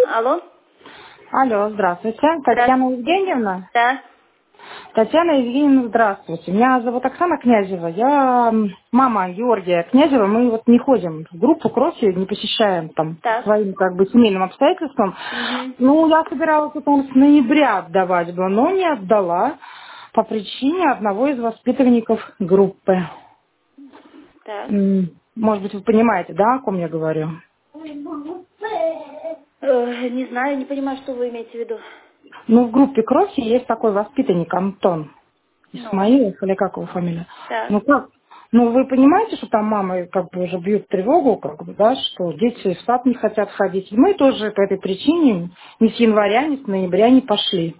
Алло? Алло, здравствуйте. Татьяна Евгеньевна? Да. Татьяна Евгеньевна, здравствуйте. Меня зовут Оксана Князева. Я мама Георгия Князева. Мы вот не ходим в группу крови, не посещаем там по Так. своим как бы семейным обстоятельствам. Угу. Ну, я собиралась это с ноября отдавать бы, но не отдала по причине одного из воспитанников группы. Так. Может быть, вы понимаете, да, о ком я говорю? Не знаю, не понимаю, что вы имеете в виду. Ну, в группе крови есть такой воспитанник Антон. Ну, Исмаилов, или как его фамилия? так. Ну как? Ну вы понимаете, что там мамы как бы уже бьют тревогу, как бы, да, что дети в сад не хотят ходить. И мы тоже по этой причине ни с января, ни с ноября не пошли.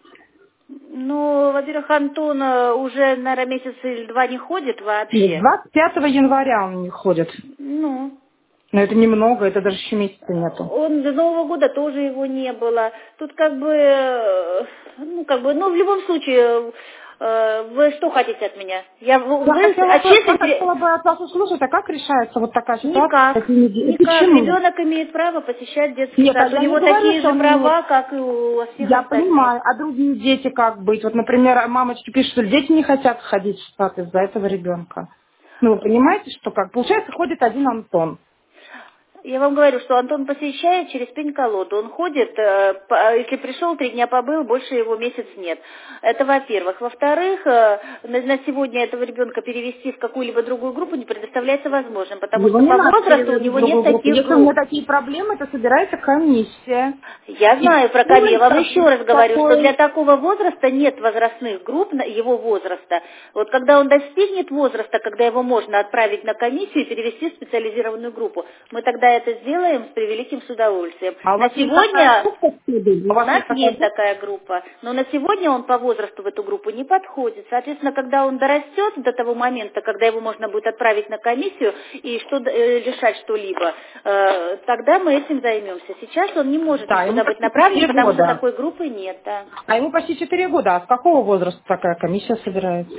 Ну, во-первых, Антон уже, наверное, месяц или два не ходит Нет, вообще. 25 января он не ходит. Ну, Но это немного, это даже еще месяца нету. он до Нового года тоже его не было. Тут как бы, ну, в любом случае, вы что хотите от меня? Я Отчислите... хотела бы от вас услышать, а как решается вот такая ситуация с Никак. такими детьми? Никак. Почему? Ребенок имеет право посещать детский Нет, а сад. У я не него говорю, такие что же он имеет. права, как и у всех Я остальных. понимаю, а другие дети как быть? Вот, например, мамочки пишут, что дети не хотят ходить в сад из-за этого ребенка. Ну, вы понимаете, что как? Получается, ходит один Антон. Я вам говорю, что Антон посещает через пень-колоду. Он ходит, если пришел, 3 дня побыл, больше его месяц нет. Это во-первых. Во-вторых, на сегодня этого ребенка перевести в какую-либо другую группу не предоставляется возможным, потому Его что не по надо возрасту у переводить в него нет другую группу. таких Если у меня групп. такие проблемы, то собирается комиссия. Я И знаю про комиссию. Я вам еще раз говорю, что для такой... такого возраста нет возрастных групп его возраста. Вот когда он достигнет возраста, когда его можно отправить на комиссию и перевести в специализированную группу, мы тогда это сделаем с превеликим с удовольствием. А у На вас есть такая сегодня группа? У у вас нас есть такая есть группа? такая группа, но на сегодня он по возрасту в эту группу не подходит. Соответственно, когда он дорастет до того момента, когда его можно будет отправить на комиссию и решать что-либо, тогда мы этим займемся. Сейчас он не может Да, ему никуда быть почти направлен, 4 потому что года. такой группы нет. Да. А ему почти 4 года. А с какого возраста такая комиссия собирается?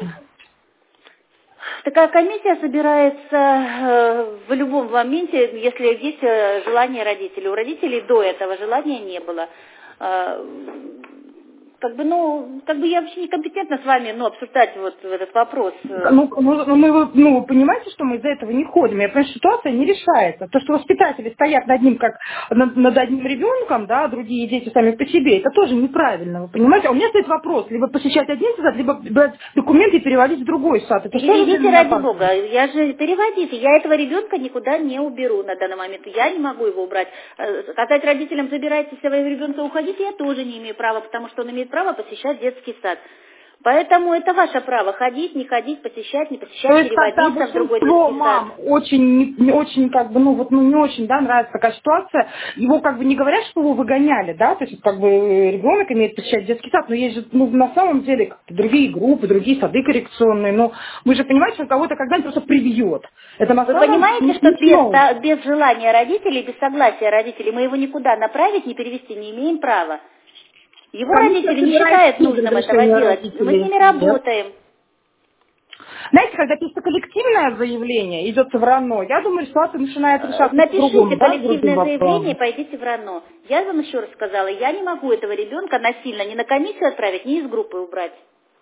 Такая комиссия собирается в любом моменте, если есть желание родителей. У родителей до этого желания не было. Э, как бы я вообще некомпетентна с вами, обсуждать вот этот вопрос. Вы понимаете, что мы из-за этого не ходим? Я понимаю, что ситуация не решается. То, что воспитатели стоят над ним, как над одним ребенком, да, а другие дети сами по себе, это тоже неправильно, вы понимаете? А у меня стоит вопрос, либо посещать один сад, либо брать документы и переводить в другой сад. Это что же для Переведите меня ради опасно? Бога, я же переводите, я этого ребенка никуда не уберу на данный момент, я не могу его убрать. Сказать родителям, забирайте своего ребенка, уходите, я тоже не имею права, потому что он имеет право посещать детский сад. Поэтому это ваше право, ходить, не ходить, посещать, не То посещать, есть, когда переводиться в другой большинство детский сад. мам очень, не очень, как бы, не очень, да, нравится такая ситуация, его как бы не говорят, что его выгоняли, да, то есть, как бы, ребенок имеет посещать детский сад, но есть же, на самом деле, как-то другие группы, другие сады коррекционные, но вы же понимаете, что кого-то когда-нибудь просто прибьет. Это на Вы самом деле понимаете, не что смешно. без желания родителей, без согласия родителей мы его никуда направить, не перевести не имеем права. Его Комиссия родители не собирается считают без нужным этого разрешения делать. Мы с родителей. ними Нет. работаем. Знаете, когда пишется коллективное заявление, идет в РАНО, я думаю, ситуация начинает решаться по-другому, Напишите да, с другим коллективное заявление и вопросом. пойдите в РАНО. Я вам еще раз сказала, я не могу этого ребенка насильно ни на комиссию отправить, ни из группы убрать.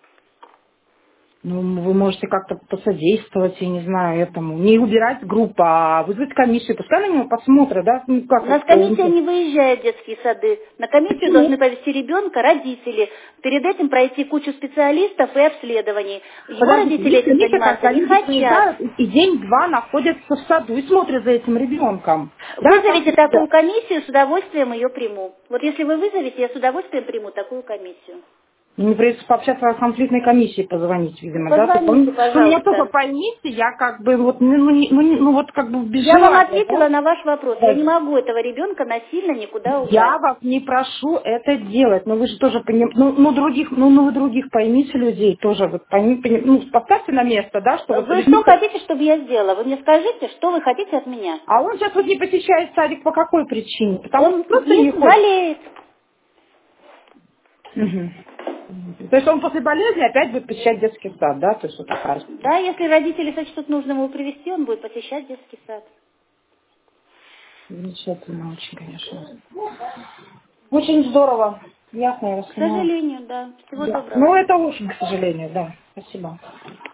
Ну, вы можете как-то посодействовать, я не знаю, этому. Не убирать группу, а вызвать комиссию. Пускай на него посмотрят, да? Ну, У как нас комиссия не выезжает в детские сады. На комиссию Почему? должны повести ребенка родители. Перед этим пройти кучу специалистов и обследований. Его Подождите, родители есть этим комиссия, заниматься когда не люди хотят. приезжают и день-два находятся в саду и смотрят за этим ребенком. Да, там Вызовите сидят. такую комиссию, с удовольствием ее приму. Вот если вы вызовете, я с удовольствием приму такую комиссию. Мне придется пообщаться о конфликтной комиссии, позвонить, видимо, да? Позвоните, Ну, меня только пожалуйста. поймите, я как бы вот, вот как бы без Я вам желания, ответила да? на ваш вопрос. Я не Дайте. могу этого ребенка насильно никуда убрать. Я вас не прошу это делать, но вы же тоже понимаете, вы других поймите людей тоже, вот поставьте на место, да, что вот Вы что ребенок, хотите, чтобы я сделала? Вы мне скажите, что вы хотите от меня? а он сейчас вот не посещает садик по какой причине? Потому что Он просто не ходит. болеет. Мгм. То есть он после болезни опять будет посещать детский сад, да, то есть вот такая. Да, если родители сочтут нужным его привести, он будет посещать детский сад. Замечательно очень, конечно. Очень здорово. Ясно, я вас К поняла. сожалению, да. Всего Да. доброго. Ну, это очень, к сожалению, да. Спасибо.